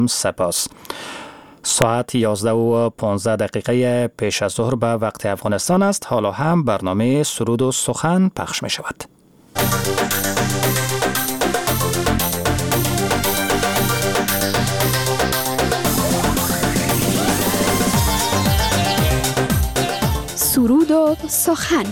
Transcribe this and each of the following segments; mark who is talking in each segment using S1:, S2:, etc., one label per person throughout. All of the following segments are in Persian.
S1: سپاس. ساعت 11:15 پیش از ظهر به وقت افغانستان است. حالا هم برنامه سرود و سخن پخش می شود.
S2: سرود و سخن.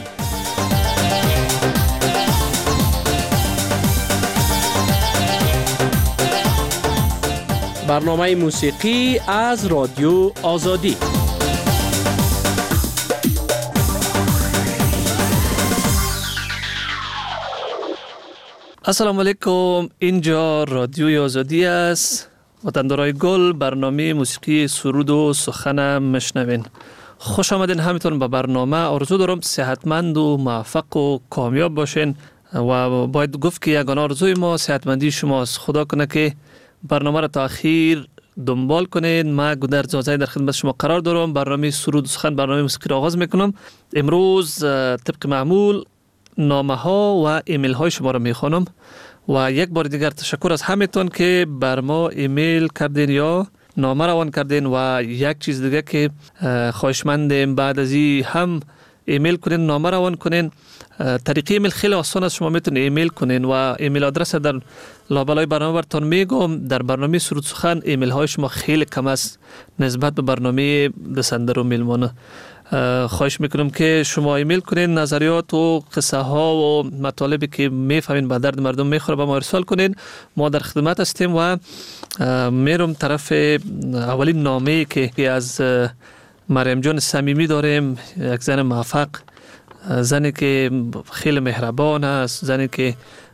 S3: برنامه موسیقی از رادیو آزادی. السلام علیکم، اینجا رادیوی آزادی است. وطندارای گل، برنامه موسیقی سرود و سخن مشنوین. خوش آمدین همتون به برنامه. آرزو دارم صحتمند و موفق و کامیاب باشین و باید گفت که یگانه آرزوی ما صحتمندی شماست. خدا کنه که برنامه را تا اخیر دنبال کنین. ما گودر زازای در خدمت شما قرار دارم. برنامه سرود و سخن، برنامه موسیقی را آغاز میکنم. امروز طبق معمول نامه ها و ایمیل های شما را میخوانم و یک بار دیگر تشکر از همتون که بر ما ایمیل کردین یا نامه روان کردین و یک چیز دیگه که خواهشمندیم بعد از این هم ایمیل کنین، نامه روان کنین. طریقه ایمیل خیلی آسان است. شما میتونید ایمیل کنین و ایمیل آدرس در لابلای برنامه براتون میگم. در برنامه سرود سخن ایمیل های شما خیلی کم است نسبت به برنامه دسندر و میلمانه. خواهش میکنم که شما ایمیل کنین، نظریات و قصه ها و مطالبی که میفهمین به درد مردم میخوره به ما ارسال کنین. ما در خدمت هستیم و میرم طرف اولین نامه که از مریم جان صمیمی داریم. یک زن موفق، زنی که خیلی مهربان است، زنی که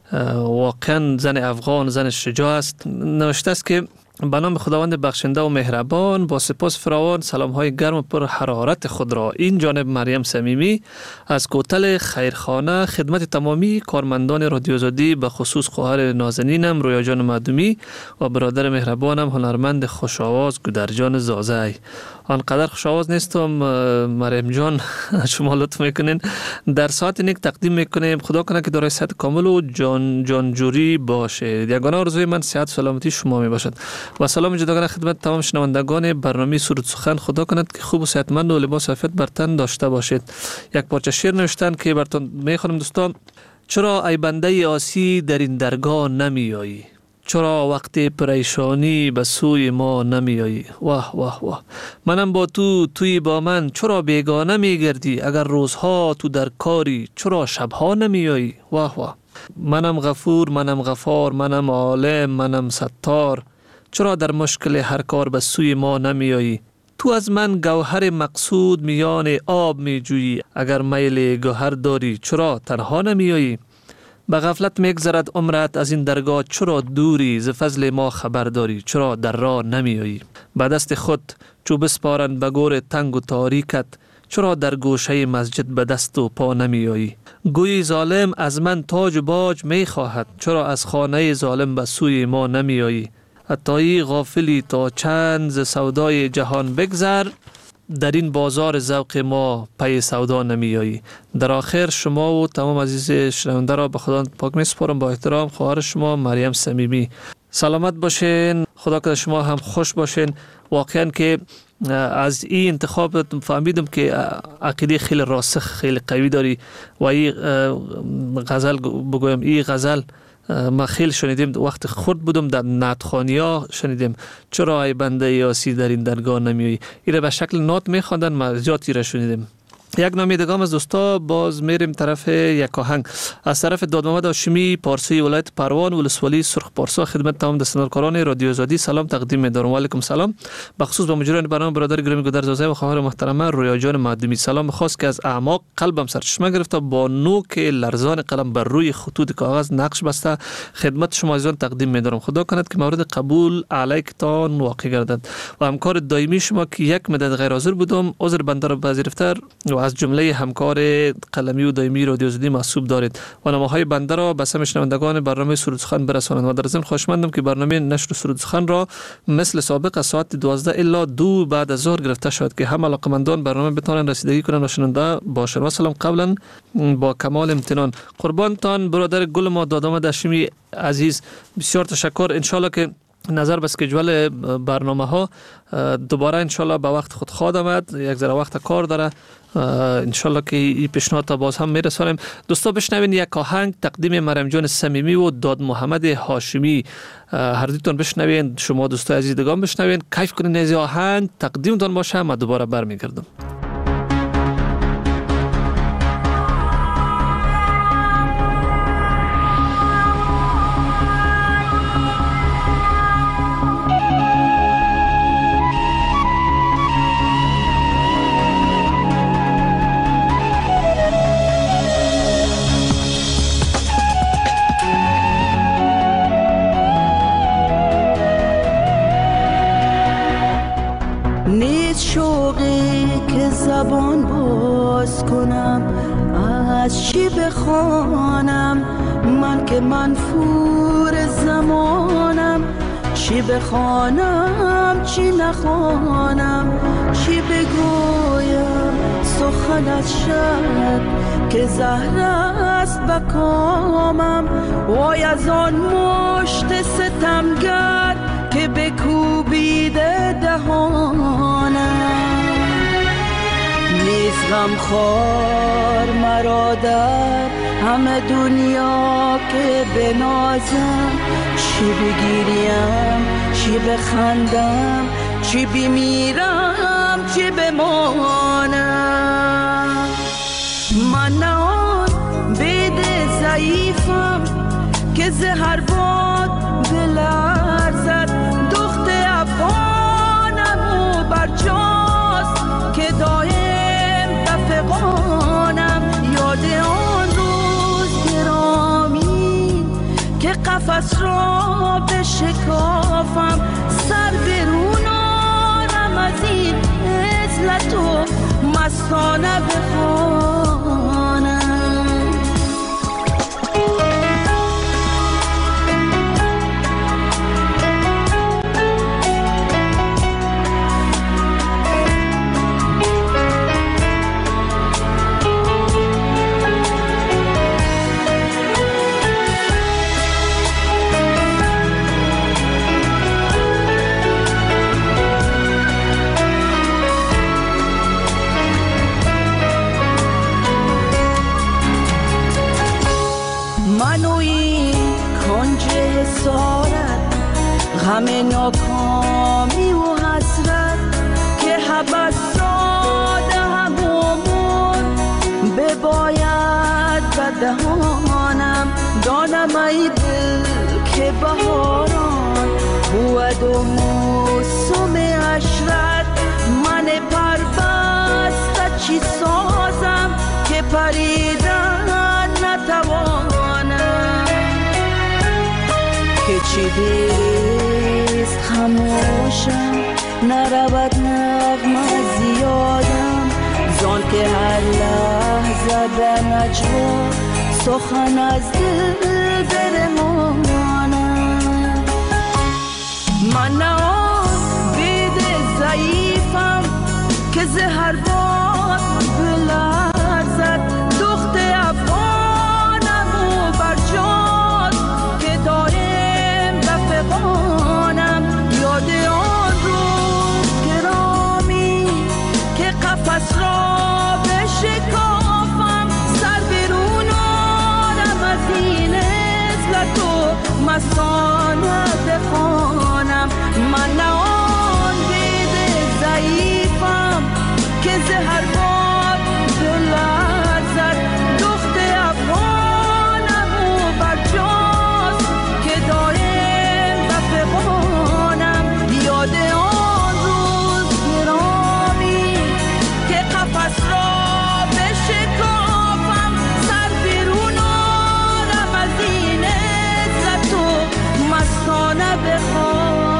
S3: واقعا زن افغان، زن شجاع است. نوشته است که به نام خداوند بخشنده و مهربان، با سپاس فراوان سلام های گرم و پر حرارت خود را این جانب مریم صمیمی از کوتل خیرخانه خدمت تمامی کارمندان رادیو آزادی، به خصوص خواهر نازنینم رویا جان معدومی و برادر مهربانم هنرمند خوش‌آواز گودر جان زازای. آنقدر خوش‌آواز نیستم مریم جان، شما لطف میکنین در ساعت نیک تقدیم میکنیم. خدا کنه که دارای صحت کامل و جانجوری باشه. یگانه آرزوی من صحت سلامتی شما می باشد و سلام جداگانه خدمت تمام شنوندگان برنامه سرود سخن. خدا کند که خوب و صحتمند و لباس عافیت بر تن داشته باشید. یک پارچه شعر نوشتن که براتون میخوانم دوستان. چرا ای بنده آسی در این درگاه نمیایی؟ چرا وقتی پریشانی به سوی ما نمیایی؟ واه واه واه، منم با تو، توی با من. چرا بیگانه میگردی؟ اگر روزها تو در کاری، چرا شبها نمیایی؟ واه واه، منم غفور، منم غفار، منم عالم، منم ستار. چرا در مشکل هر کار به سوی ما نمیایی؟ تو از من گوهر مقصود میان آب میجویی. اگر میل گوهر داری، چرا تنها نمیایی؟ به غفلت میگذرد عمرت از این درگاه، چرا دوری؟ ز فضل ما خبر داری، چرا در راه نمیایی؟ به دست خود چو بسپارند به گور تنگ و تاریکت، چرا در گوشه مسجد به دست و پا نمیایی؟ گویی ظالم از من تاج و باج میخواهد، چرا از خانه ظالم به سوی ما نمیایی؟ حتی غافلی تا چند ز سودای جهان بگذر، در این بازار ذوق ما پی سودا نمیایی. در آخر شما و تمام عزیز شنونده را به خدا پاک میسپارم. با احترام خواهر شما مریم صمیمی. سلامت باشین، خدا کنه شما هم خوش باشین. واقعا که از این انتخاب فهمیدم که عقیده خیلی راسخ، خیلی قوی داری و این غزل بگویم، این غزل ما خیلی شنیدیم وقت خود بودم در نعتخوانی‌ها شنیدیم. چرا ای بنده یاسی در این درگاه نمیایی؟ این به شکل نعت میخواندن، ما زیادی را شنیدیم. یک نامه دیگه از دوستا باز میریم طرف یک آهنگ از طرف داد محمد هاشمی پارسی ولایت پروان ولسوالی سرخ پارسا. خدمت تمام دستاندارکاران رادیو آزادی سلام تقدیم می‌دارم. و علیکم سلام. بخصوص به مجریان برنامه برادر گرامی گودر زازای و خواهر محترمه رویا جان معدومی. سلام خاص که از اعماق قلبم سرچشمه گرفته، با نوک لرزان قلم بر روی خطوط کاغذ نقش بسته خدمت شما عزیزان تقدیم می‌دارم. خدا کند که مورد قبول علیکتان واقع گردد و همکار دائمی شما که یک مدت غیر حاضر بودم عذر بنده را پذیرفته و از جمله همکار قلمی و دائمی رادیو آزادی محسوب دارید و نامه‌های بنده را به سمع شنوندگان برنامه سرود سخن برسانید. و در ضمن خواهشمندم که برنامه نشر سرود سخن را مثل سابق از ساعت 12 الی 2 بعد از ظهر گرفته شد که هم علاقه‌مندان برنامه بتوانند رسیدگی کنند و شنونده باشند. و سلام قبلا با کمال امتنان. قربانتان برادر گل ما داد محمد هاشمی عزیز، بسیار تشکر. ان شاء الله که نظر به اسکیجول برنامه ها دوباره انشالله به وقت خود خواهد آمد. یک ذره وقت کار داره، انشالله که این پیشنهاد تا باز هم میرسانیم. دوستا بشنوین یک آهنگ تقدیم مریم جان صمیمی و داد محمد هاشمی. هر دوتون بشنوین، شما دوستای عزیز دیگه هم بشنوین، کیف کنین از آهنگ تقدیمتون باشه. من دوباره برمیگردم.
S4: زبان باز کنم از چی بخوانم، من که منفور زمانم. چی بخوانم چی نخوانم، چی بگویم سخن از شب که زهر است بکامم. وای از آن مشت ستمگر که بکوبیده دهانم. نیست غمخوار مرا در همه دنیا که بنازم. چی بگیریم چی بخندم، چی بمیرم چی بمانم. من نه آن بید ضعیفم که زهر باد بلرزد. دخت افغانم و برجاست که دایم دفقانم. یاد آن روز گرامی که قفس را بشکافم. سر برونانم از این عزلت و مستانه بخوانم. غم ناکامی و حسرت که حبس داده همون بباید به دهانم. دانم ای دل که بهاران بود و موسم عشرت. من پربسته چی سازم که پریدن نتوانم. که چی دیست خموشم نرود نغمه زیادم. زان که هر لحظه به نجوا سخن از دل برمانم. من نه آن بید ضعیفم که زهر باد بلرزد. دخت افغانم و برجاست که دایم دفقانم. یاد آن روز گرامی که قفس را بشکافم. سر برون آرم از این عزلت و مستانه بخوانم. من نه آن بید ضعیفم که زهر باد بلرزد. دخت افغانم و برجاست که دایم دفقانم. یاد آن روز گرامی که قفس را بشکافم. سر بیرون آرم از این عزت و مستانه بخوانم.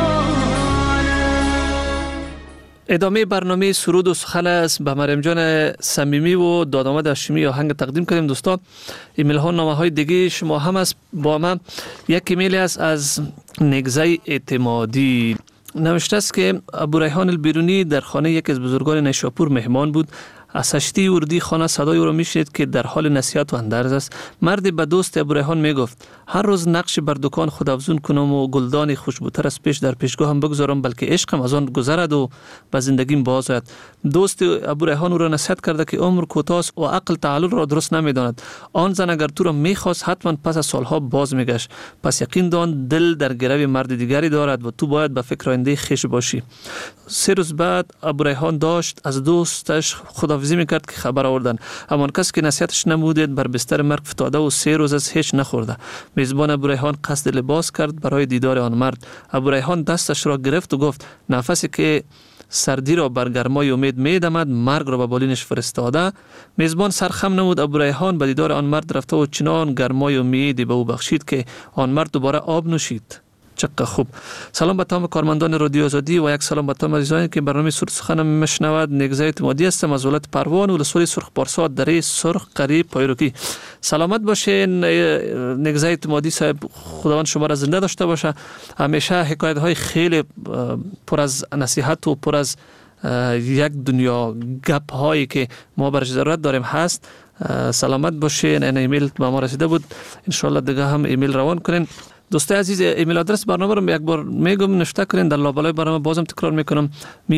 S3: ادامه برنامه سرود و سخن است. به مریم جان صمیمی و داد محمد هاشمی آهنگ تقدیم کردیم. دوستا ایمیل ها نامه های دیگه شما هم است با من. یک ایمیل است از نگزه اعتمادی. نوشته است که ابو ریحان البیرونی در خانه یکی از بزرگان نیشاپور مهمان بود. از هشتی ورودی خانه صدای او را میشنید که در حال نصیحت و اندرز است. مردی به دوست ابوریحان میگفت هر روز نقش بر دکان خود افزون کنم و گلدان خوشبوتر از پیش در پیشگاهم بگذارم، بلکه عشقم از آن گذرد و به زندگیم باز آید. دوست ابوریحان او را نصیحت کرده که عمر کوتاه است و عقل تعلل را درست نمیداند. آن زن اگر تو را میخواست حتما پس از سالها باز میگشت. پس یقین دان دل در گرو مرد دیگری دارد و تو باید به فکر آینده خویش باشی. 3 روز بعد ابوریحان داشت از دوستش خداحافظی میکرد که خبر آوردن. همان کس که نصیحتش نمودید بر بستر مرگ افتاده و 3 روز از هیچ نخورده. میزبان ابوریحان قصد لباس کرد برای دیدار آن مرد. ابوریحان دستش را گرفت و گفت نفسی که سردی را بر گرمای امید میدمد مرگ را به بالینش فرستاده. میزبان سرخم نمود. ابوریحان به دیدار آن مرد رفته و چنان گرمای امیدی به او بخشید که آن مرد دوباره آب نوشید. چقدر خوب. سلام به تمام کارمندان رادیو آزادی و یک سلام به تمام عزیزانی که برنامه سرود سخن میشنوند. نگزه اعتمادی هستم از ولایت پروان ولسوالی سرخ پارسا دره سرخ قریب پایروکی. سلامت باشین نگزه اعتمادی صاحب، خداوند شما را زنده داشته باشه. همیشه حکایت های خیلی پر از نصیحت و پر از یک دنیا گپ هایی که ما برش ضرورت داریم هست. سلامت باشین. این ایمیل به ما رسیده بود، ان شاء الله دیگه هم ایمیل روان کنین. دوستای عزیز، ایمیل آدرس برنامه رو یک بار میگم نوشته کنین در لابلای برنامه، بازم تکرار میکنم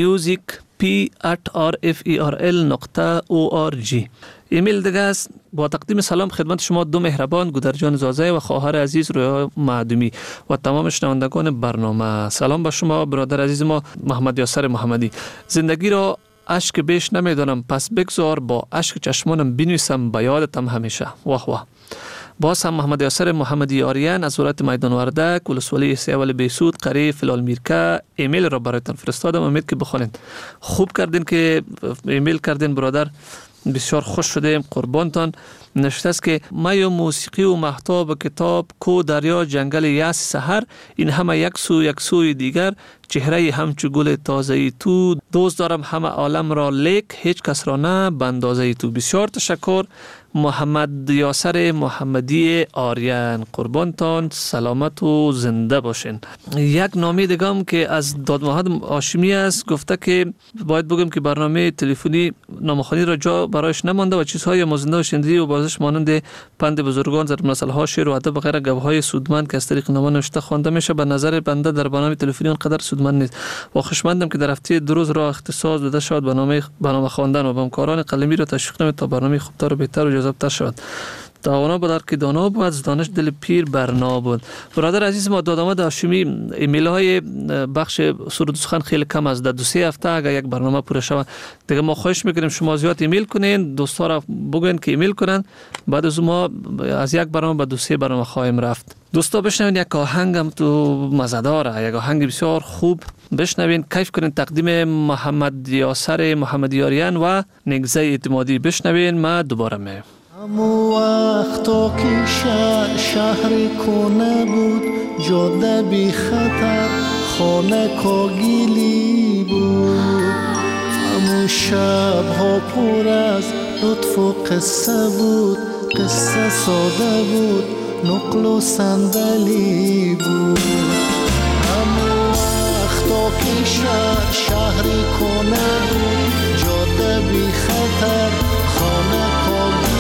S3: music@rferl.org. ایمیل دیگه است. با تقدیم سلام خدمت شما دو مهربان گودرجان زازه و خواهر عزیز رویا معدومی و تمام شنوندگان برنامه. سلام به شما برادر عزیز ما محمد یاسر محمدی. زندگی را اشک بیش نمیدانم، پس بگذار با اشک چشمانم بنویسم به یادتم همیشه. واه واه. باز هم محمد یاسر محمدی آریان از ولایت میدان وردک ولسوالی سیاول بیسود قریب فلال میرکه ایمیل را برایتان فرستادم. امید که بخونید. خوب کردین که ایمیل کردین برادر، بسیار خوش شدیم. قربانتان. نشته است که ما موسیقی و محتاب کتاب کو دریا جنگل یاس سحر، این همه یک سوی دیگر، چهره همچو گل تازه تو، دوست دارم همه عالم را لیک هیچ کس را نه به اندازه تو. بسیار تشکر محمد یاسر محمدی آریان. قربانتان. سلامت و زنده باشین. یک نامه دیگه هم که از داد محمد هاشمی است، گفته که باید بگم که برنامه تلفنی نامخوانی را جا برایش نمانده و چیزهای مزنده و شنیدی و بازش مانند پند بزرگان، ضرب مثل ها، شعر و ادب و غیره گوهای سودمند که از طریق نامه نوشته خوانده میشه به نظر بنده در برنامه تلفنی آنقدر سودمند نیست و خوشمندم که در هفته 2 روز را اختصاص داده شد برنامه خواندن و به همکاران قلمی را تشویق نمید تا برنامه خوبتر و بهتر و جذابتر شود. دانا بدار که دانا بود از دانش دل پیر برنا بود. برادر عزیز ما داد محمد هاشمی، ایمیل های بخش سرود سخن خیلی کم است. در 2-3 هفته اگر یک برنامه پوره شود دیگه ما خواهش میکنیم شما زیاد ایمیل کنین، دوستا را بگوین که ایمیل کنن. بعد از ما از یک برنامه به 2-3 برنامه خواهیم رفت. دوستا بشنوین یک آهنگم تو مزه‌داره، یک آهنگ بسیار خوب. بشنوین کیف کنین. تقدیم محمد یاسر محمدی آریان و نگزه اعتمادی. بشنوین. ما دوباره میام.
S5: همو وقتا که شهر کنه بود، جاده بی خطر، خانه کاگیلی بود. همو شبها پر از لطف و قصه بود، قصه ساده بود، نقل و صندلی بود. همو وقتا که شهر کنه بود، جاده بی خطر، خانه کاگیلی.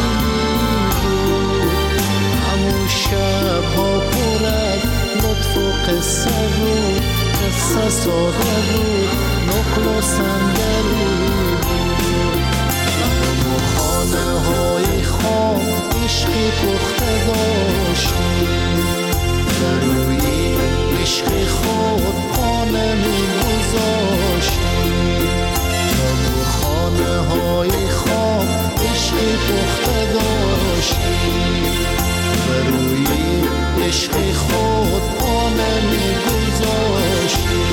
S5: شبها پر از لطف و قصه بود، قصه ساده بود، نقل و صندلی بود. همو خانه های خام عشقی پخته داشتیم، در روی عشق خود پا نمی‌گذاشتیم. همو خانه های خام عشقی پخته داشتیم، روی عشق خود پا نمی‌گذاشتیم.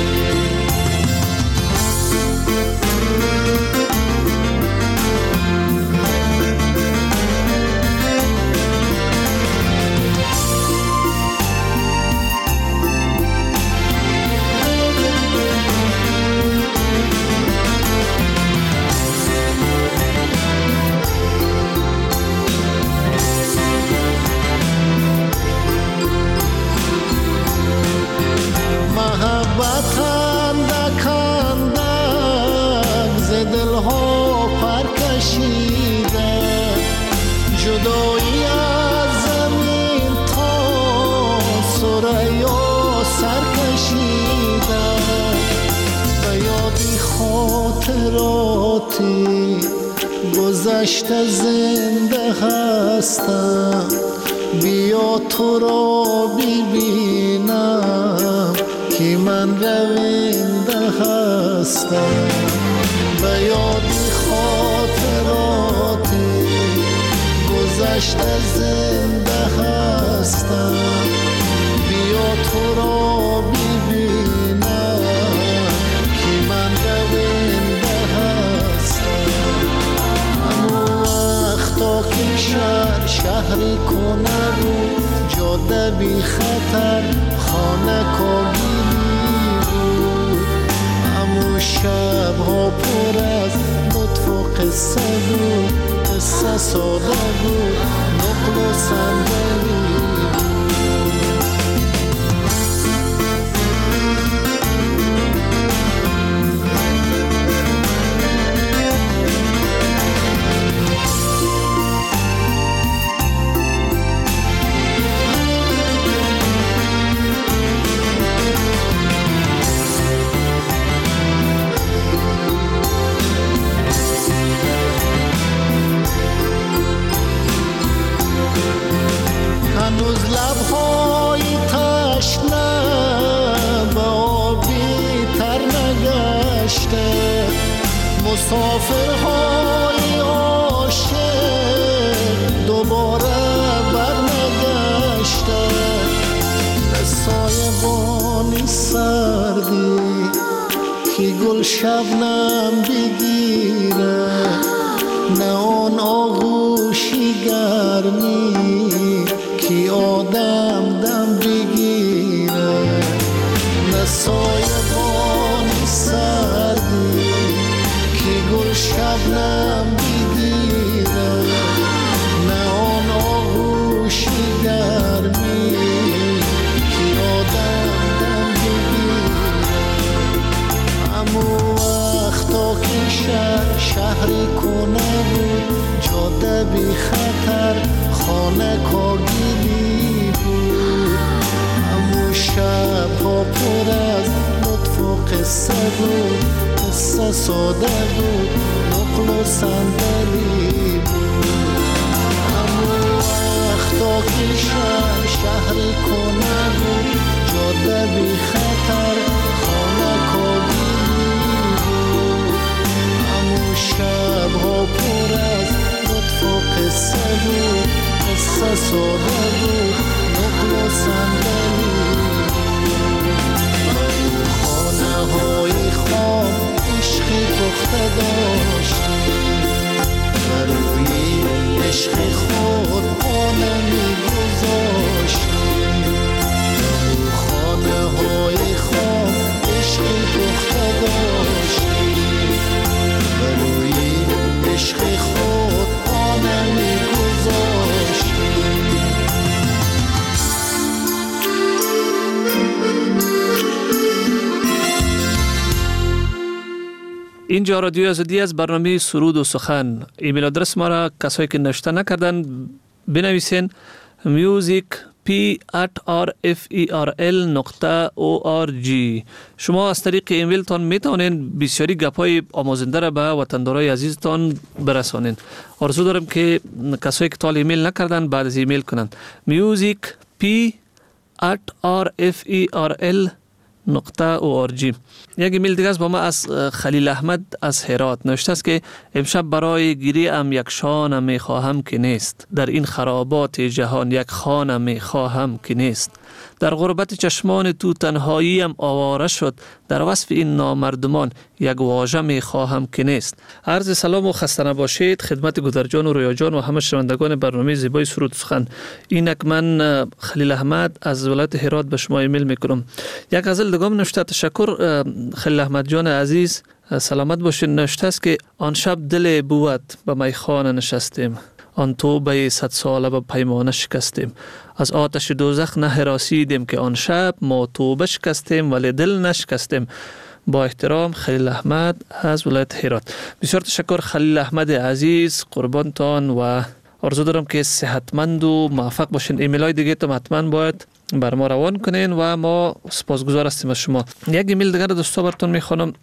S5: یادی خاطراتی گذشته زنده هستم، بیا تو را ببینم که من رونده هستم. به یادی خاطراتی گذشته زنده هستم، بیا تو را ببینم که من رونده هستم. همون وقتا که شهری کنه بود، جاده بی خطر خانه کاگیلی بود. همون شبها پر از لطف و قصه بود، قصه ساده بود، نقل و صندلی. هنوز لبهای تشنه به آبی تر نگشته، مسافرهای عاشق دوباره برنگشته. به سایبانی سردی که گل شبنم بگیره، نه آن آغوشی گرمی که آدم دم بگیره. نه سایبانی سردی که گل شبنم بگیره، نه آن آغوشی گرمی که آدم دم بگیره. همون وقتا که شهری کنه بود، جاده بی خطر خانه کاگیلی بود. همون شبها پر از لطف و قصه بود، قصه ساده بود، نقل و صندلی بود. همون وقتا که شهری کنه بود، جاده بی خطر خانه کاگیلی بود. همون شبها پر از لطف و قصه بود، قصه ساده بود، نقل و صندلی. خانه های خام عشقی پخته داشتی، بر روی عشق خود پانه می گذاشتی. خانه های خام عشقی پخته داشتی، بر روی عشق خود پانه می گذاشتی.
S3: اینجا رادیو آزادی از برنامه سرود و سخن. ایمیل آدرس ما را کسایی که نوشته نکردن بنویسین music@rferl.org. شما از طریق ایمیل تان میتونین بسیاری گپای آموزنده را به وطندارای عزیزتان برسانین. آرزو دارم که کسایی که تال ایمیل نکردن بعد از ایمیل کنن. music@rferl.org. یک ایمیل دیگه با ما از خلیل احمد از هرات نوشته است که امشب برای گیری ام یک شانه می خواهم که نیست، در این خرابات جهان یک خانه می خواهم که نیست. در غربت چشمان تو تنهاییم آواره شد، در وصف این نامردمان یک واژه می خواهم که نیست. عرض سلام و خسته نباشید خدمت گودرجان و رویا جان و همه شنوندگان برنامه زیبای سرود سخن. اینک من خلیل احمد از ولایت هرات به شما ایمیل میکنم. یک غزل دگام نوشته. تشکر خلیل احمد جان عزیز، سلامت باشین. نوشته است که آن شب دل بود به میخانه نشستیم، آن توبه 100 ساله به پیمانه شکستیم. از آتش دوزخ نه هراسیدیم که آن شب ما توبه شکستیم ولی دل نشکستیم. با احترام خلیل احمد از ولایت هرات. بسیار تشکر خلیل احمد عزیز، قربانتان و آرزو دارم که صحتمند و موفق باشین. ایمیل های دیگه تم حتما باید بر ما روان کنین و ما سپاسگزار هستیم از شما. یک ایمیل دیگر دوستا براتون میخوانم.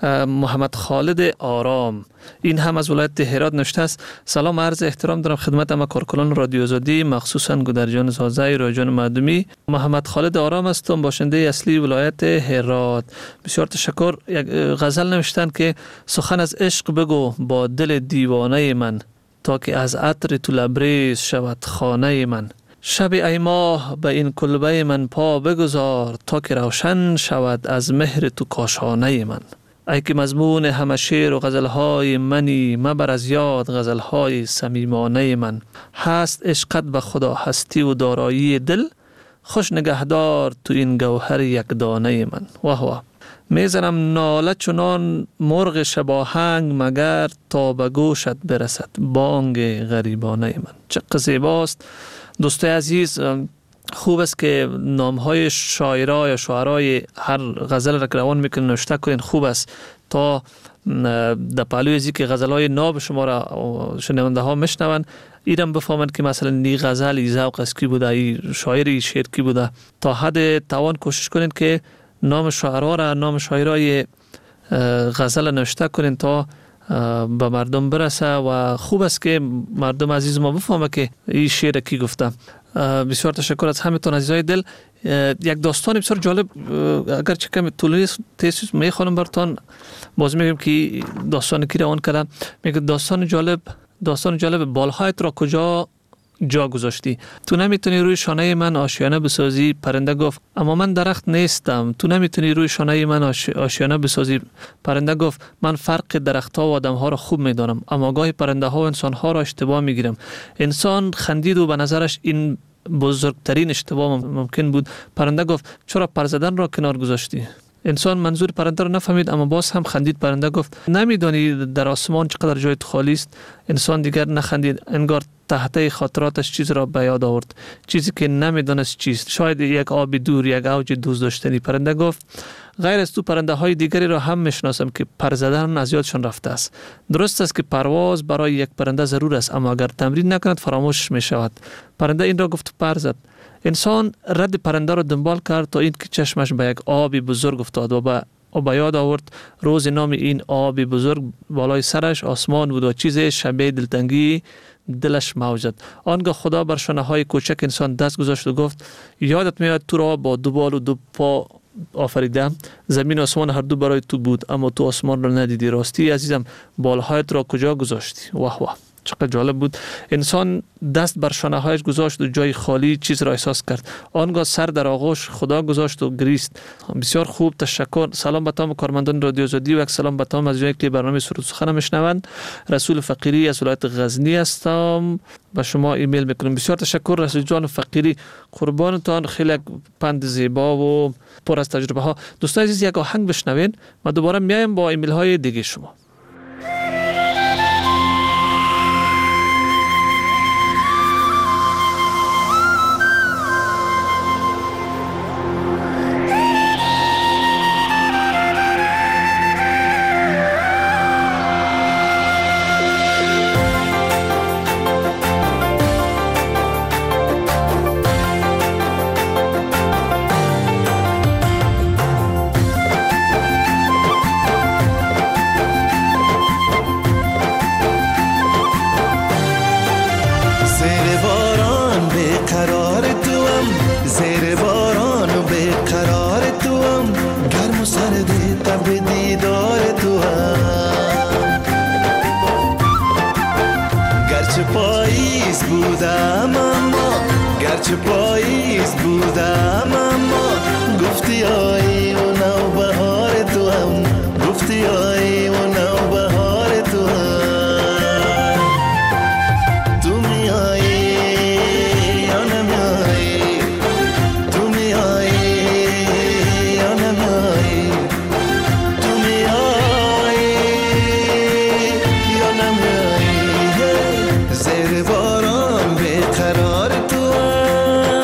S3: محمد خالد آرام، این هم از ولایت هرات نوشته است: سلام، عرض احترام دارم خدمت همه کارکنان رادیو آزادی، مخصوصا گودرجان زازای رایجان معدومی. محمد خالد آرام هستم، باشنده اصلی ولایت هرات. بسیار تشکر. یک غزل نوشتن که سخن از عشق بگو با دل دیوانه من، تا که از عطر تو لبریز شود خانه من. شب ای ماه به این کلبه من پا بگذار، تا که روشن شود از مهر تو کاشانه من. ای که مضمون همه شعر و غزلهای منی، مبر از یاد غزلهای صمیمانه من. هست عشقت به خدا هستی و دارایی دل، خوش نگهدار تو این گوهر یک دانه من. واه واه. میزنم ناله چنان مرغ شباهنگ، مگر تا به گوشت برسد بانگ غریبانه من. چقدر زیباست دوستای عزیز. خوب است که نامهای شاعرای یا شعرای هر غزل را که روان میکنین نوشته کنین. خوب است تا در پهلوی ازی که غزلهای ناب شما را شنونده ها میشنون، ایرم بفهمند که مثلا نی غزل ای ذوق است کی بوده، ای شاعر ای شعر کی بوده. تا حد توان کوشش کنین که نام شاعرها را، نام شاعرای غزل نوشته کنین تا به مردم برسه و خوب است که مردم عزیز ما بفهمه که این شعر کی گفته. بسیار تشکر از همتون عزیزای دل. یک داستان بسیار جالب، اگر چه کمی طولانی تیسیس میخوانم براتون، باز میگم که داستان کی روان کردم. میگه داستان جالب بالهایت را کجا جا گذاشتی؟ تو نمیتونی روی شانه من آشیانه بسازی. پرنده گفت اما من درخت نیستم. تو نمیتونی روی شانه من آشیانه بسازی. پرنده گفت من فرق درختها و آدمها را خوب میدانم، اما گاهی پرنده ها و انسان ها را اشتباه میگیرم. انسان خندید و به نظرش این بزرگترین اشتباه ممکن بود. پرنده گفت چرا پر زدن را کنار گذاشتی؟ انسان منظور پرنده را نفهمید اما باز هم خندید. پرنده گفت نمیدانی در آسمان چقدر جای خالی است؟ انسان دیگر نخندید، انگار تحت خاطراتش چیز را به یاد آورد، چیزی که نمیدانست چیست، شاید یک آب دور، یک اوج دوست داشتنی. پرنده گفت غیر از تو پرنده های دیگری را هم میشناسم که پر زدن از یادشان رفته است. درست است که پرواز برای یک پرنده ضرور است، اما اگر تمرین نکند فراموش می شود. پرنده این را گفت پر زد. انسان رد پرنده را دنبال کرد تا این که چشمش به یک آبی بزرگ افتاد و به یاد آورد روز نام این آبی بزرگ بالای سرش آسمان بود و چیز شبیه دلتنگی دلش موجد. آنگاه خدا بر شانه های کوچک انسان دست گذاشت و گفت یادت میاد تو را با دو بال و دو پا آفریدم، زمین و آسمان هر دو برای تو بود اما تو آسمان را ندیدی. راستی عزیزم بالهایت را کجا گذاشتی؟ واه واه، چقدر جالب بود. انسان دست بر شانه هایش گذاشت و جای خالی چیز را احساس کرد. آنگاه سر در آغوش خدا گذاشت و گریست. بسیار خوب، تشکر. سلام به تمام کارمندان رادیو آزادی و یک سلام به تمام عزیزانی که برنامه سرود سخن میشنوند. رسول فقیری از ولایت غزنی هستم، به شما ایمیل میکنم. بسیار تشکر رسول جان فقیری، قربانتان. خیلی پند زیبا و پر از تجربه ها. دوستان عزیز یک آهنگ بشنوین، ما دوباره میایم با ایمیل های دیگه شما.
S5: زیر باران بیقرار تو هم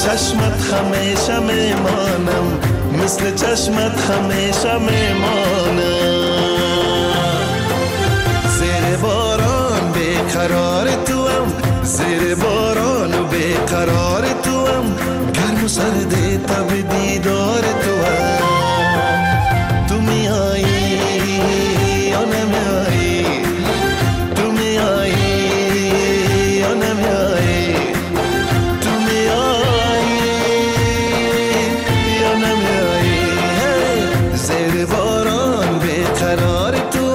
S5: چشمت همیشه میمانم، مثل چشمت همیشه میمانم. زیر باران بیقرار توام، زیر باران و بیقرار توام، گرم و سرد تب دیدار توام. تو میایی یا نمیایی، تو میایی یا نمیایی، تو میایی یا نمیایی. زیر باران بیقرار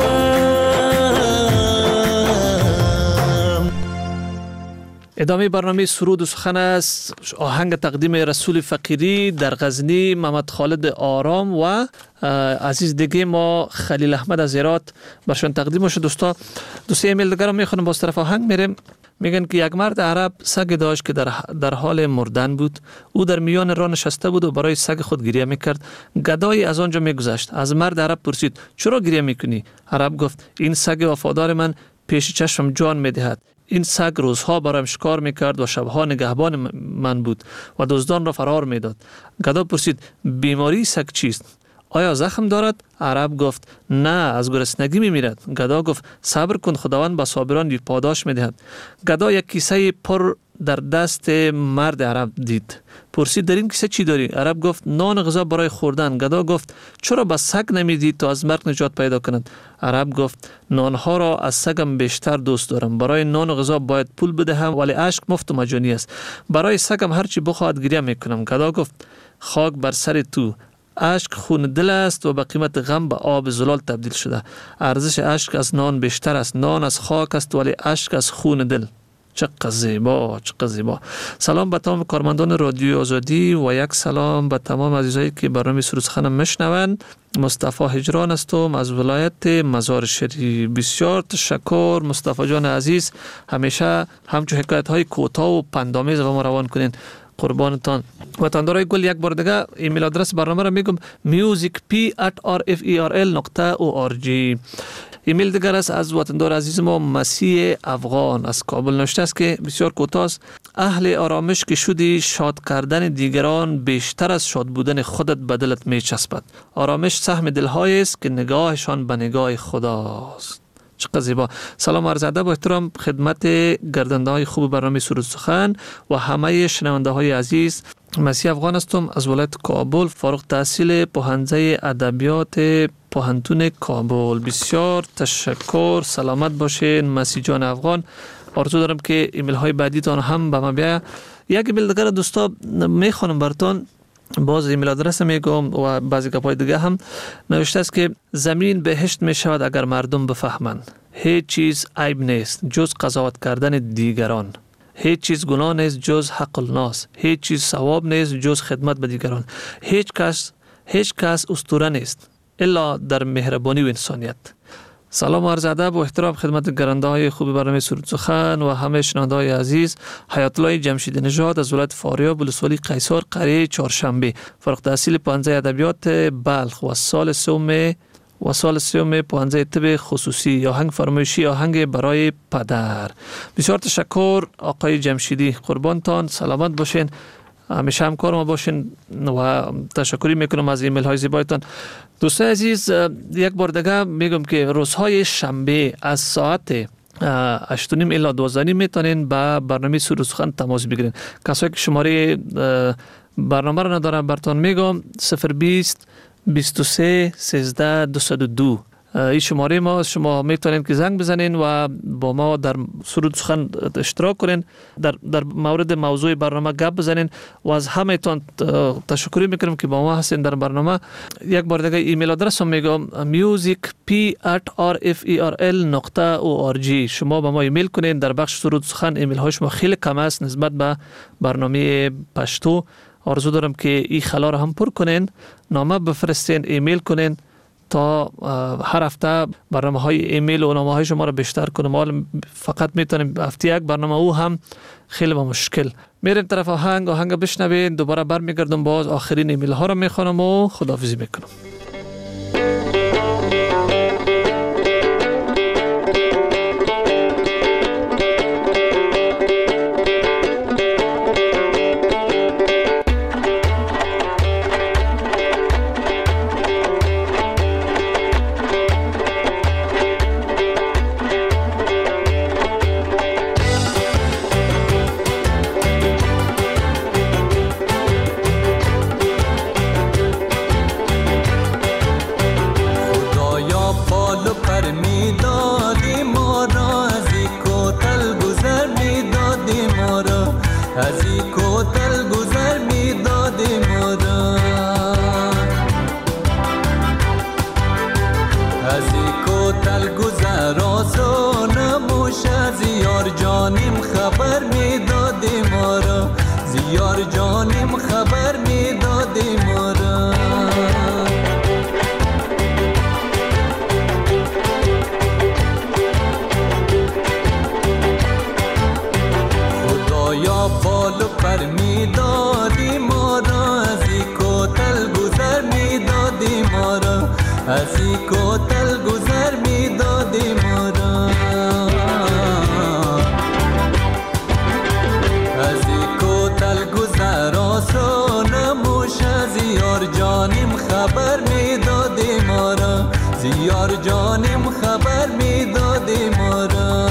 S5: توام.
S3: ادامه برنامه سرود و سخن است. آهنگ تقدیم رسول فقیری در غزنی، محمد خالد آرام و عزیز دیگه ما خلیل احمد از هرات برشان تقدیم شد. دوستی ایمیل دیگر رو میخونم، باز طرف آهنگ میریم. میگن که یک مرد عرب سگ داشت که در حال مردن بود. او در میان راه نشسته بود و برای سگ خود گریه میکرد. گدایی از آنجا میگذشت. از مرد عرب پرسید چرا گریه میکنی؟ عرب گفت این سگ وفادار من پیش چشمم جان میدهد. این سگ روزها برایم شکار میکرد و شبها نگهبان من بود و دزدان را فرار میداد. گدا پرسید بیماری سگ چیست؟ آیا زخم دارد؟ عرب گفت نه، از گرسنگی میمیرد. گدا گفت صبر کن، خداوند به صابران پاداش میدهد. گدا یک کیسه پر در دست مرد عرب دید. پرسید در این کیسه چی داری؟ عرب گفت نان غذا برای خوردن. گدا گفت چرا به سگ نمیدید تا از مرگ نجات پیدا کند؟ عرب گفت نانها را از سگم بیشتر دوست دارم. برای نان و غذا باید پول بدهم، ولی اشک مفت و مجانی است. برای سگم هرچی بخواهد گریه میکنم. گدا گفت خاک بر سر تو، اشک خون دل است و به قیمت غم به آب زلال تبدیل شده. ارزش اشک از نان بیشتر است. نان از خاک است ولی اشک از خون دل. چقدر زیبا، چقدر زیبا. سلام به تمام کارمندان رادیو آزادی و یک سلام به تمام عزیزایی که برنامه سرود سخن میشنوند. مصطفی هجران هستم از ولایت مزار شریف. بسیار تشکر مصطفی جان عزیز، همیشه همچون حکایت های کوتاه و پندآمیز و ما روان کنین. قربانتان. وطندارای گل، یک بار دیگه ایمیل آدرس برنامه را میگم musicp@rferl.org. ایمیل دیگر است از وطندار عزیز ما مسیح افغان از کابل. نوشته است که بسیار کوتاه است. اهل آرامش که شدی، شاد کردن دیگران بیشتر از شاد بودن خودت به دلت میچسبد. آرامش سهم دلهایی است که نگاهشان به نگاه خداست. چقدر زیبا. سلام عرض ادب و احترام خدمت گردنده های خوب برنامه سرود سخن و همه شنونده های عزیز. مسیح افغان هستم از ولایت کابل، فارغ التحصیل پوهنځی ادبیات پوهنتون کابل. بسیار تشکر، سلامت باشین مسیح جان افغان. آرزو دارم که ایمیل های بعدی تان هم به ما بیاید. یک ایمیل دیگر دوستا میخوانم براتون، باز ایمیل آدرس میگم و بعضی گپای دیگه هم. نوشته است که زمین بهشت می شود اگر مردم بفهمند. هیچ چیز عیب نیست جز قضاوت کردن دیگران. هیچ چیز گناه نیست جز حق الناس. هیچ چیز ثواب نیست جز خدمت به دیگران. هیچ کس اسطوره نیست الا در مهربانی و انسانیت. سلام و عرض ادب و احترام خدمت گرانده های خوب برنامه سرود سخن و همه شنونده های عزیز. حیات الله جمشید نژاد از ولایت فاریاب ولسوالی قیصر قریه چهارشنبه، فارغ التحصیل پوهنځی ادبیات بلخ و سال سوم پوهنځی طب خصوصی. آهنگ فرمایشی آهنگ برای پدر. بسیار تشکر آقای جمشیدی، قربانتان، سلامت باشین، همیشه همکار ما باشین و تشکری میکنم از ایمیل های زیبایتان. دوستان عزیز، یک بار دیگه میگم که روزهای شنبه از ساعت 8:30 الی 12:30 میتونین با برنامه سرود سخن تماس بگیرین. کسایی که شماره برنامه رو ندارن براتون میگم 020 23 13 202. این شماره ما، شما میتونین که زنگ بزنین و با ما در سرود سخن اشتراک کنین، در مورد موضوع برنامه گپ بزنین و از همه تان تشکر میکنم که با ما هستین در برنامه. یک بار دیگه ایمیل آدرس هم میگم musicp@rferl.org. شما با ما ایمیل کنین. در بخش سرود سخن ایمیل های شما خیلی کم است نسبت به برنامه پشتو. آرزو دارم که این خلا رو هم پر کنین، نامه بفرستین، ایمیل کنین تا هر هفته برنامه های ایمیل و نامه های شما رو بیشتر کنم. فقط میتونیم هفته یک برنامه، او هم خیلی با مشکل. میریم طرف آهنگ بشنوین، دوباره برمیگردم باز آخرین ایمیل ها رو میخوانم و خداحافظی میکنم.
S5: از این کوتل گذر میدادی ما را، از این کوتل گذر آسان نموش، از یار جانیم خبر میدادی ما را، زیار جانیم خبر میدادی ما را. خدایا بال و پر میدادی ما را، از این کوتل گذر میدادی ما را، از این کوتل گذر میدادی ما را، از این کوتل گذر آسان نموش، از یار جانیم خبر میدادی ما را، زیار جانیم خبر میدادی ما را.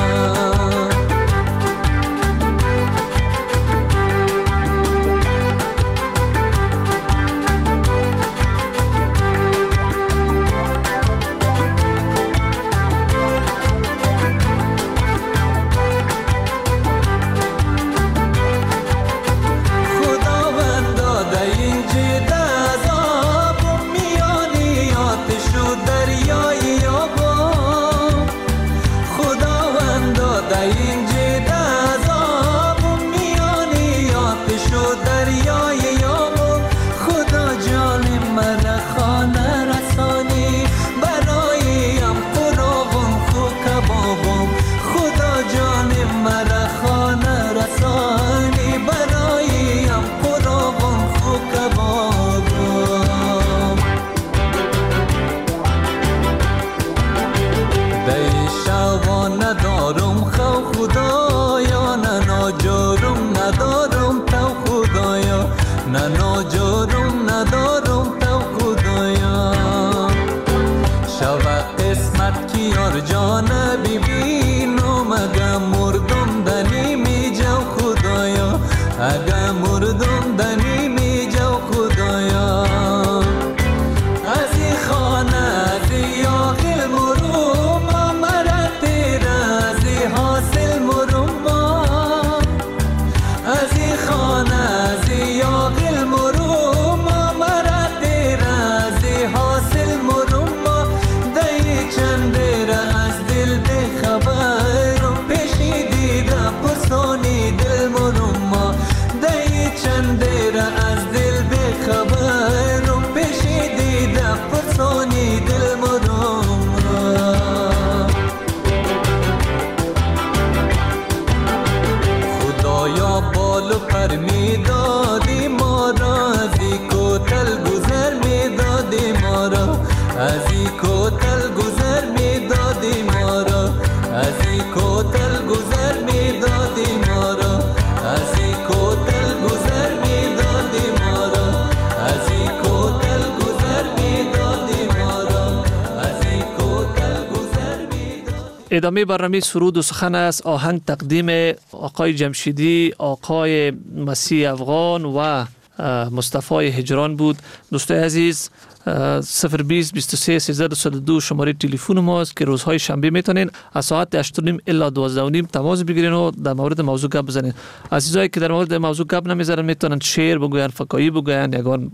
S3: ادامه برنامه سرود و سخن است. آهنگ تقدیم آقای جمشیدی، آقای مسیح افغان و مصطفی هجران بود. دوستای عزیز 020 23 13 شماره تلفن ماست که روزهای شنبه میتونین از ساعت 8:30 الی 12:30 تماس بگیرین و در مورد موضوع گپ بزنین. عزیزایی که در مورد موضوع گپ نمیزنن میتونن شعر بگوین، فکایی بگوین، یگان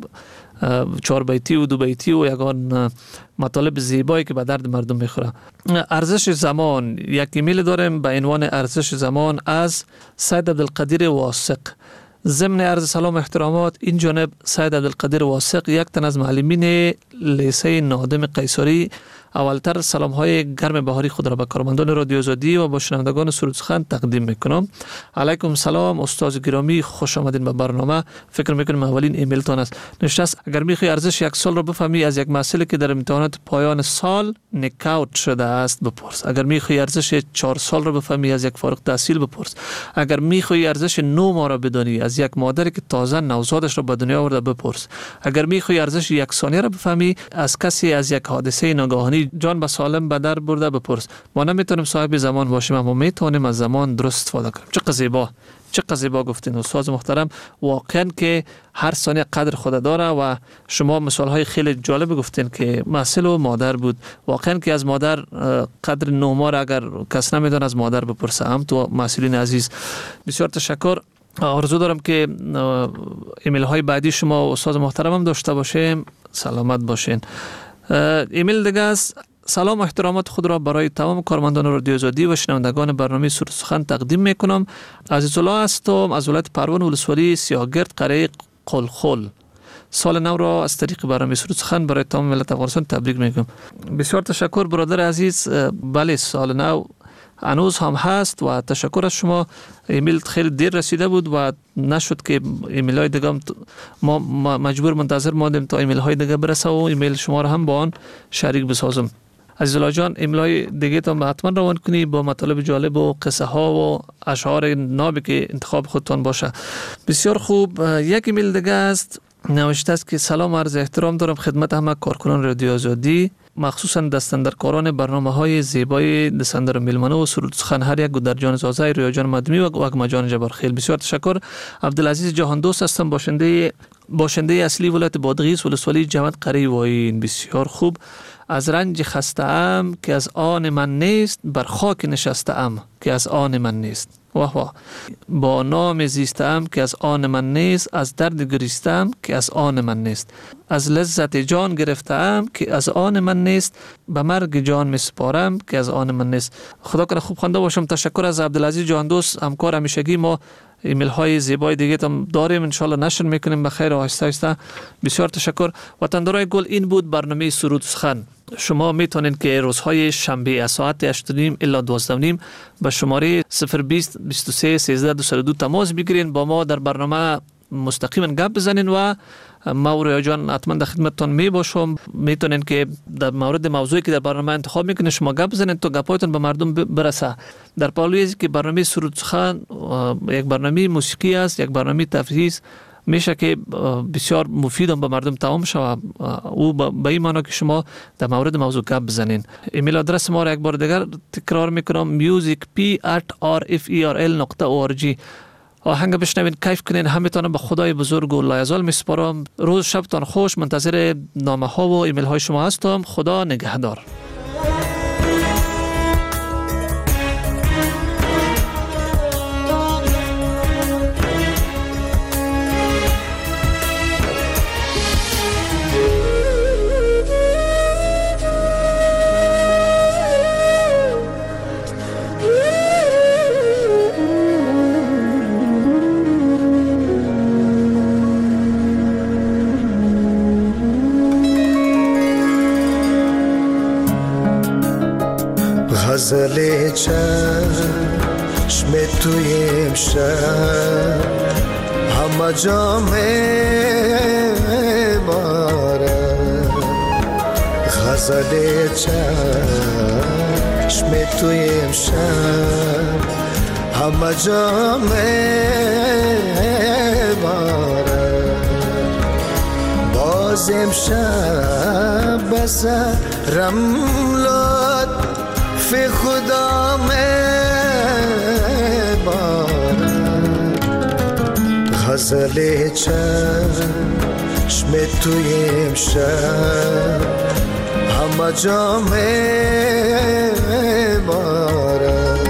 S3: 4 بیتی و 2 بیتی و یگان مطالب زیبایی که به درد مردم میخوره. ارزش زمان، یک ایمیل داریم به عنوان ارزش زمان از سید عبدالقدیر واثق. ضمن عرض سلام و احترامات، این جانب سید عبدالقدیر واثق یک تن از معلمین لیسه نادم قیصری اولتر سلام های گرم بهاری خود را به کارمندان رادیو آزادی و با شنوندگان سرود سخن تقدیم میکنم. علیکم سلام استاد گرامی، خوش آمدین به برنامه. فکر میکنم اولین ایمیل تان است. نوشته است اگر میخوای ارزش یک سال را بفهمی از یک مسئله که در امتحانات پایان سال نکاوت شده است بپرس. اگر میخوای ارزش 4 سال را بفهمی از یک فارغ التحصیل بپرس. اگر میخوای ارزش 9 ماه را بدانی از یک مادری که تازه نوزادش را به دنیا آورده بپرس. اگر میخوای ارزش 1 ثانیه را بفهمی از کسی از یک حادثه ناگهانی جان به سالم به در برده بپرس. ما نمیتونیم صاحب زمان باشیم اما میتونیم از زمان درست استفاده کنیم. چقدر زیبا گفتین استاد محترم. واقعا که هر ثانیه قدر خود داره و شما مثال های خیلی جالب گفتین که مسئله و مادر بود. واقعا که از مادر قدر 9 ماه اگر کس نمیدونه از مادر بپرسه. هم تو مسئولین عزیز بسیار تشکر. آرزو دارم که ایمیل های بعدی شما و استاد محترم هم داشته باشیم. سلامت باشین. ایمیل دیگه است: سلام و احترامات خود را برای تمام کارمندان رادیو آزادی و شنوندگان برنامه سرود سخن تقدیم میکنم. عزیزالله هستم از ولایت پروان، ولسوالی سیاهگرد، قریه قلخل. سال نو را از طریق برنامه سرود سخن برای تمام ملت افغانستان تبریک میگم. بسیار تشکر برادر عزیز. بله، سال نو هنوز هم هست و تشکر از شما. ایمیل خیلی دیر رسیده بود و نشد که ایمیل های دیگه ما مجبور منتظر ماندیم تا ایمیل های دیگه برسه و ایمیل شما را هم با آن شریک بسازم. عزیزالله جان، ایمیل های دیگه تا حتما روان کنی با مطالب جالب و قصه ها و اشعار نابی که انتخاب خودتان باشه. بسیار خوب. یک ایمیل دیگه است، نوشته است که سلام، عرض احترام دارم خدمت همه کارکنان رادیو آزادی، مخصوصا دستاندرکاران برنامه‌های زیبای دستاندر میلمنه و سرود سخن، هر یک گودرجان زازای، رویا مدمی و اگما جان جبارخیل. بسیار تشکر. عبدالعزیز جهان دوست هستم، باشنده اصلی ولایت بادغیس، ولسوالی جمعت قریه واین. بسیار خوب. از رنج خسته ام که از آن من نیست، بر خاک نشسته ام که از آن من نیست. واه واه. با نام زیستم که از آن من نیست، از درد گریستم که از آن من نیست، از لذت جان گرفتم که از آن من نیست، به مرگ جان میسپارم که از آن من نیست. خدا کنه خوب خوانده باشم. تشکر از عبدالعزیز جهان دوست، همکار همیشگی ما. ایمیل های زیبای دیگه هم داریم، انشالله نشر میکنیم به خیر و آهسته آهسته. بسیار تشکر. وطندارای گل، این بود برنامه سرود سخن. شما میتونید که روزهای شنبه از ساعت 8:30 الی 12:30 به شماره 020 23 13 202 تماس بگیرین، با ما در برنامه مستقیما گپ بزنین و ما و رویا جان حتما در خدمتتان می باشم. میتونین که در مورد موضوعی که در برنامه انتخاب میکنین شما گپ بزنین تا گپایتون به مردم برسه. در پالویی که برنامه سرود سخن یک برنامه موسیقی است، یک برنامه تفریحی میشه که بسیار مفید هم به مردم تمام شود. او به این معنی که شما در مورد موضوع گپ بزنین. ایمیل آدرس ما را یک بار دیگر تکرار میکنم: musicp@referl.org. آهنگ بشنوین، کیف کنین. همتون به خدای بزرگ و لایزال میسپارم. روز شبتان خوش. منتظر نامه ها و ایمیل های شما هستم. خدا نگهدار.
S6: غزل چشم توی امشب همه جا میبارد، غزل چشم توی امشب همه جا میبارد. باز امشب بسرم لاد فی خدا میبارد، غزل چشم توی امشب همه جا میبارد.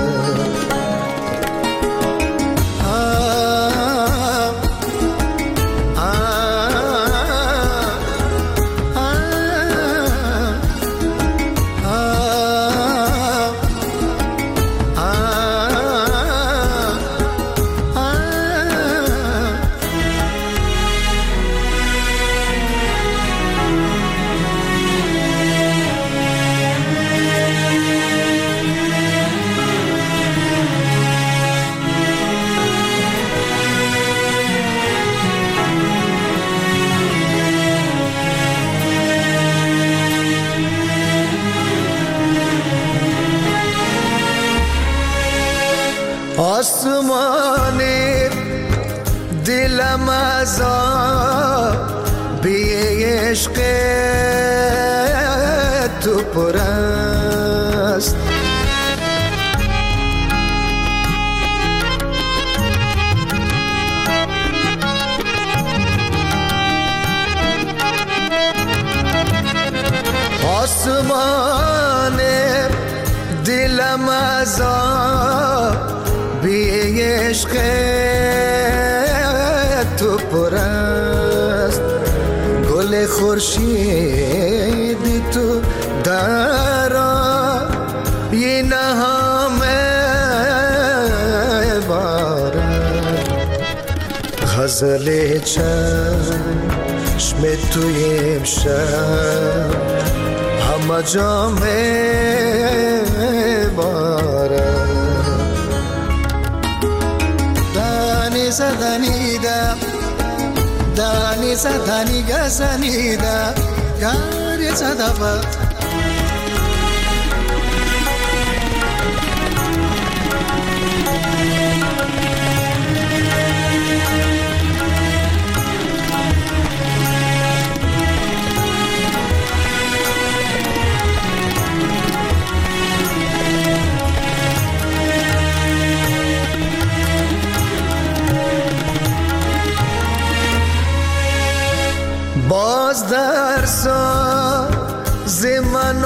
S6: آسمانی دلم از بی عشق تو پر است، آسمان دلم از بی عشق پر است گل خورشیدی تو درا این همه بارد غزل چشم توی امشب همه جا میبارد دانی زدنیدم دانی زدنی گزنیدم گاری زدبت باز در ساز من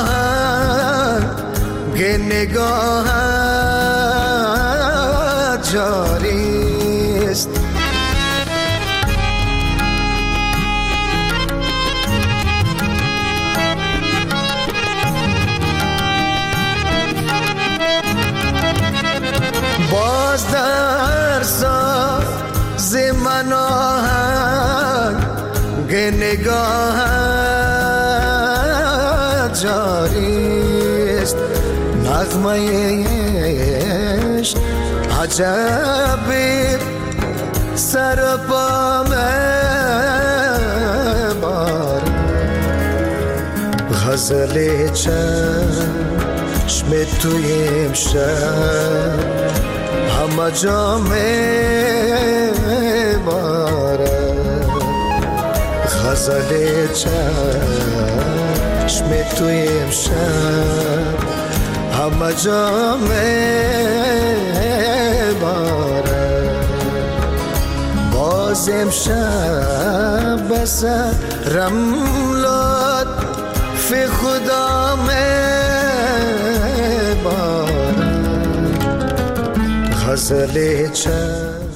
S6: آهنگ نگاهت جاری است باز در ساز من آهنگ نگاهت جاری است نغمه عشق عجبی سر پا میبارد غزل چشم توی امشب همه جا میبارد غزل چشم توی امشب همه جا میبارد باز امشب بسرم لطف خدا میبارد غزل چشم